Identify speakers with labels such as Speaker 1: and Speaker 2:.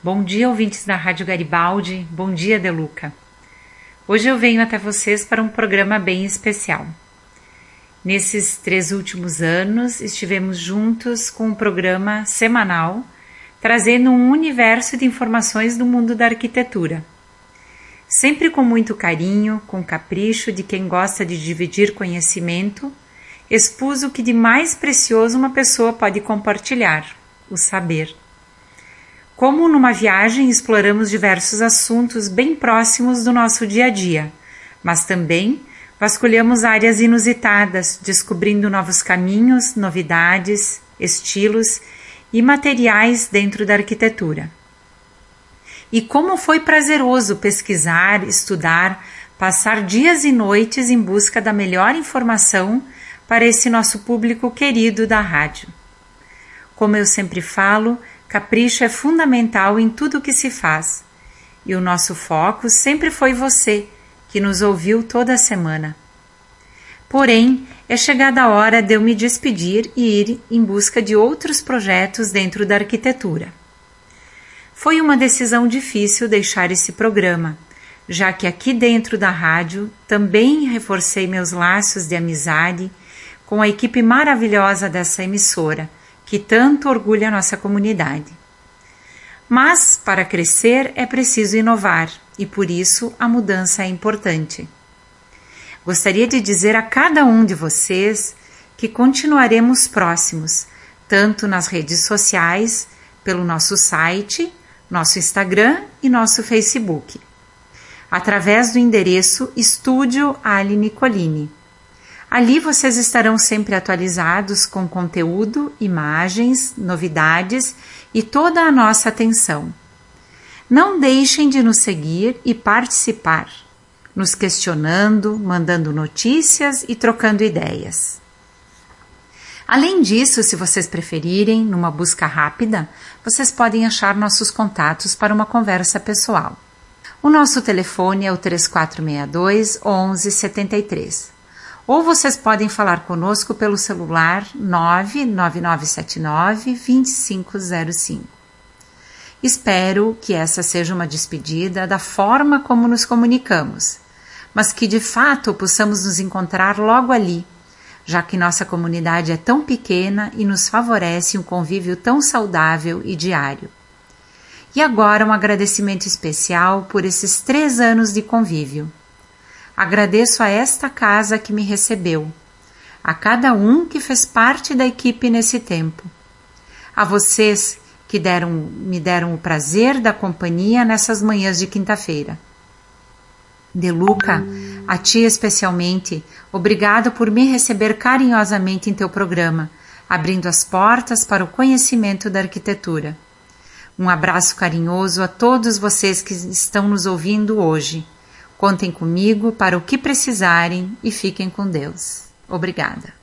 Speaker 1: Bom dia, ouvintes da Rádio Garibaldi. Bom dia, Deluca. Hoje eu venho até vocês para um programa bem especial. Nesses 3 últimos anos, estivemos juntos com um programa semanal, trazendo um universo de informações do mundo da arquitetura. Sempre com muito carinho, com capricho de quem gosta de dividir conhecimento, expus o que de mais precioso uma pessoa pode compartilhar, o saber. Como numa viagem exploramos diversos assuntos bem próximos do nosso dia a dia, mas também vasculhamos áreas inusitadas, descobrindo novos caminhos, novidades, estilos e materiais dentro da arquitetura. E como foi prazeroso pesquisar, estudar, passar dias e noites em busca da melhor informação para esse nosso público querido da rádio. Como eu sempre falo, capricho é fundamental em tudo o que se faz, e o nosso foco sempre foi você, que nos ouviu toda semana. Porém, é chegada a hora de eu me despedir e ir em busca de outros projetos dentro da arquitetura. Foi uma decisão difícil deixar esse programa, já que aqui dentro da rádio também reforcei meus laços de amizade com a equipe maravilhosa dessa emissora, que tanto orgulha a nossa comunidade. Mas, para crescer, é preciso inovar, e por isso a mudança é importante. Gostaria de dizer a cada um de vocês que continuaremos próximos, tanto nas redes sociais, pelo nosso site, nosso Instagram e nosso Facebook, através do endereço Estúdio Ali Nicolini. Ali vocês estarão sempre atualizados com conteúdo, imagens, novidades e toda a nossa atenção. Não deixem de nos seguir e participar, nos questionando, mandando notícias e trocando ideias. Além disso, se vocês preferirem, numa busca rápida, vocês podem achar nossos contatos para uma conversa pessoal. O nosso telefone é o 3462 1173. Ou vocês podem falar conosco pelo celular 99979-2505. Espero que essa seja uma despedida da forma como nos comunicamos, mas que de fato possamos nos encontrar logo ali, já que nossa comunidade é tão pequena e nos favorece um convívio tão saudável e diário. E agora um agradecimento especial por esses 3 anos de convívio. Agradeço a esta casa que me recebeu, a cada um que fez parte da equipe nesse tempo, a vocês que me deram o prazer da companhia nessas manhãs de quinta-feira. Deluca, a ti especialmente, obrigado por me receber carinhosamente em teu programa, abrindo as portas para o conhecimento da arquitetura. Um abraço carinhoso a todos vocês que estão nos ouvindo hoje. Contem comigo para o que precisarem e fiquem com Deus. Obrigada.